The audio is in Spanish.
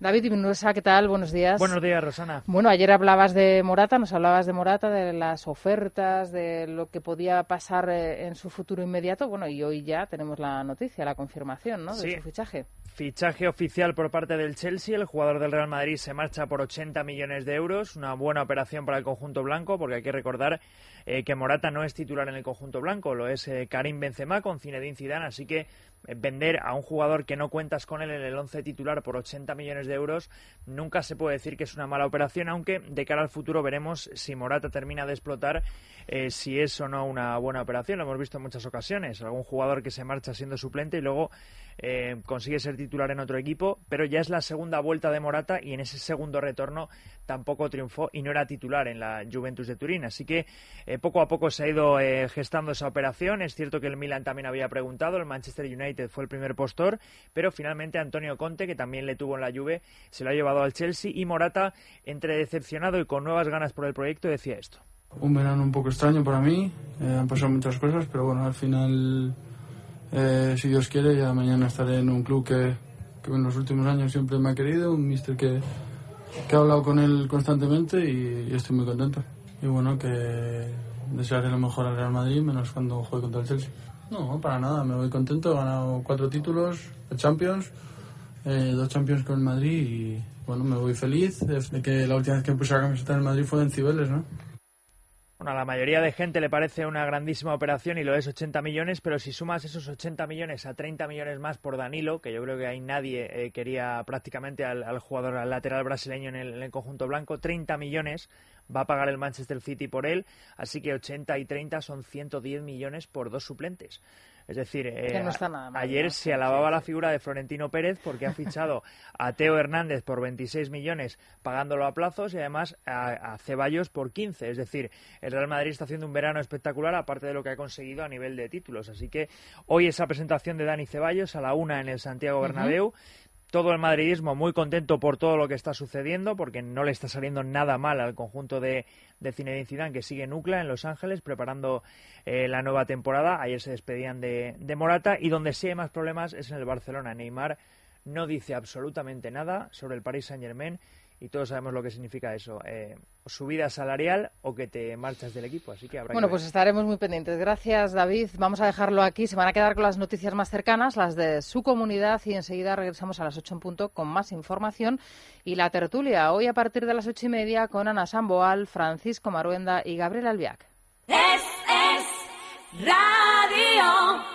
David Vinuesa, ¿qué tal? Buenos días. Buenos días, Rosana. Bueno, ayer hablabas de Morata, nos hablabas de Morata, de las ofertas, de lo que podía pasar en su futuro inmediato. Bueno, y hoy ya tenemos la noticia, la confirmación, ¿no?, de su fichaje. Fichaje oficial por parte del Chelsea. El jugador del Real Madrid se marcha por 80 millones de euros. Una buena operación para el conjunto blanco, porque hay que recordar que Morata no es titular en el conjunto blanco, lo es Karim Benzema con Zinedine Zidane, así que vender a un jugador que no cuentas con él en el 11 titular por 80 millones de euros nunca se puede decir que es una mala operación, aunque de cara al futuro veremos si Morata termina de explotar, si es o no una buena operación. Lo hemos visto en muchas ocasiones, algún jugador que se marcha siendo suplente y luego consigue ser titular en otro equipo, pero ya es la segunda vuelta de Morata y en ese segundo retorno tampoco triunfó y no era titular en la Juventus de Turín, así que poco a poco se ha ido gestando esa operación. Es cierto que el Milan también había preguntado, el Manchester United fue el primer postor, pero finalmente Antonio Conte, que también le tuvo en la Juve, se lo ha llevado al Chelsea, y Morata, entre decepcionado y con nuevas ganas por el proyecto, decía esto. Un verano un poco extraño para mí, han pasado muchas cosas, pero bueno, al final, si Dios quiere, ya mañana estaré en un club que en los últimos años siempre me ha querido, un míster que he hablado con él constantemente y estoy muy contento. Y bueno, que desearé lo mejor al Real Madrid, menos cuando juegue contra el Chelsea. No, para nada, me voy contento, he ganado 4 títulos de Champions, 2 Champions con el Madrid y bueno, me voy feliz de que la última vez que me puse la camiseta del Madrid fue en Cibeles, ¿no? Bueno, a la mayoría de gente le parece una grandísima operación y lo es 80 millones, pero si sumas esos 80 millones a 30 millones más por Danilo, que yo creo que ahí nadie quería prácticamente al jugador, al lateral brasileño en el conjunto blanco, 30 millones va a pagar el Manchester City por él, así que 80 y 30 son 110 millones por 2 suplentes. Es decir, que no está nada mal, ayer ¿no? se alababa la figura de Florentino Pérez porque ha fichado a Teo Hernández por 26 millones pagándolo a plazos y además a Ceballos por 15. Es decir, el Real Madrid está haciendo un verano espectacular, aparte de lo que ha conseguido a nivel de títulos. Así que hoy esa presentación de Dani Ceballos a la 1 en el Santiago Bernabéu. Todo el madridismo muy contento por todo lo que está sucediendo, porque no le está saliendo nada mal al conjunto de Zinedine Zidane, que sigue en UCLA, en Los Ángeles, preparando la nueva temporada. Ayer se despedían de Morata, y donde sí hay más problemas es en el Barcelona. Neymar no dice absolutamente nada sobre el Paris Saint-Germain, y todos sabemos lo que significa eso, subida salarial o que te marchas del equipo, así que habrá que ver. Pues estaremos muy pendientes. Gracias, David. Vamos a dejarlo aquí, se van a quedar con las noticias más cercanas, las de su comunidad, y enseguida regresamos a las 8 en punto con más información y la tertulia, hoy a partir de las 8:30 con Ana Samboal, Francisco Maruenda y Gabriel Albiac. Es Radio.